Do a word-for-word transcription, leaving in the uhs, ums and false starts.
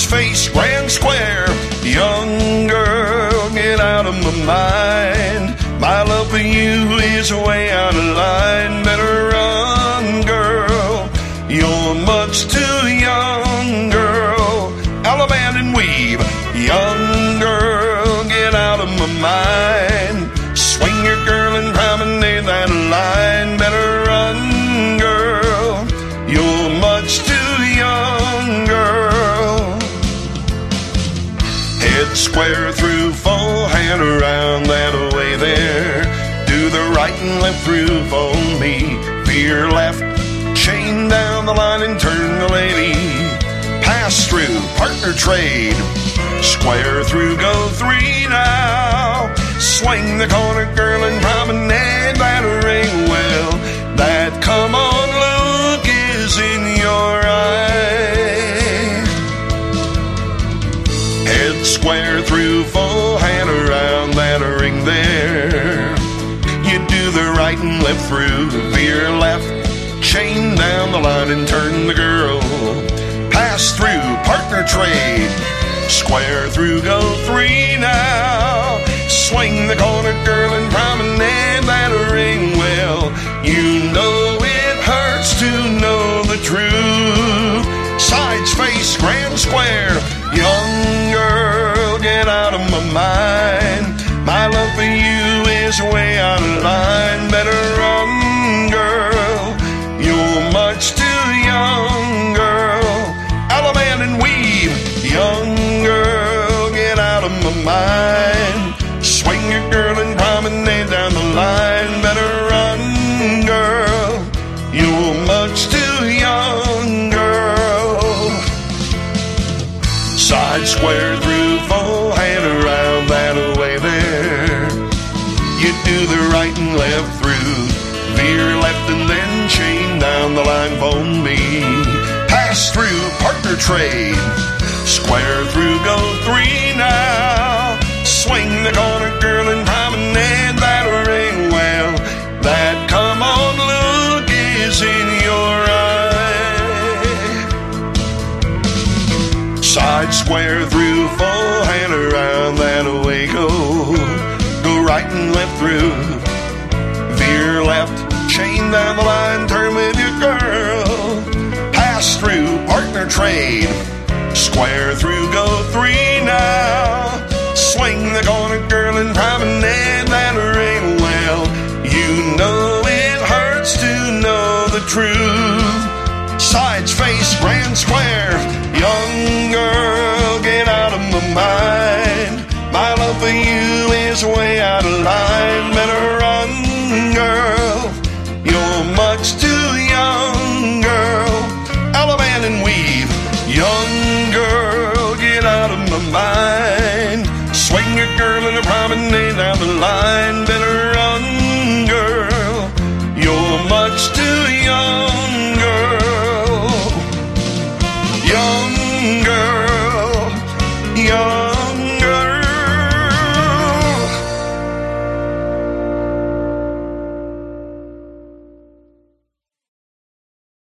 Sides, face, grand square. Young girl, get out of my mind. My love for you is way out of line. Better run, girl, you're much too young, girl. Alabama and weave. Young girl, get out of my mind. Swing your girl and promenade that line. Better run, girl, you're much too young, girl. Head square through, full hand around that way there. Do the right and left through for me. Veer left, chain down the line and turn the lady. Pass through, partner trade. Square through, go three now. Swing the corner, girl, and promenade that ring well. That come on look is in your eye. Head square through, full hand around that ring there. You do the right and left through, veer left, chain down the line and turn the girl. Pass through, partner trade. Square through, go three now. Swing the corner, girl, and promenade that ring well. You know it hurts to know the truth. Sides, face, grand square. Young girl, get out of my mind. My love for you is way out of line. Better run, girl, you're much too young, girl. Alabama and weave. Young girl, get out of my mind. Swing your girl and promenade down the line. Better run, girl, you're much too young, girl. Side square through, full hand around that way there. You do the right and left through, veer left and then chain down the line for me. Pass through, partner trade. Square through, go three now. Swing the corner, girl, and promenade that ring well. That come on look is in your eye. Side square through, full hand around that way go. Go right and left through, veer left, chain down the line, turn with your girl. Pass through, partner trade. Square through, go three now. Swing the corner, girl, and promenade that ring well. You know it hurts to know the truth. Sides, face, grand square. Young girl, get out of my mind. My love for you is way out of line. Better run, girl, you're much too young, girl. Alabama and weave. Young girl, get out of my mind. Swing your girl in a promenade down the line.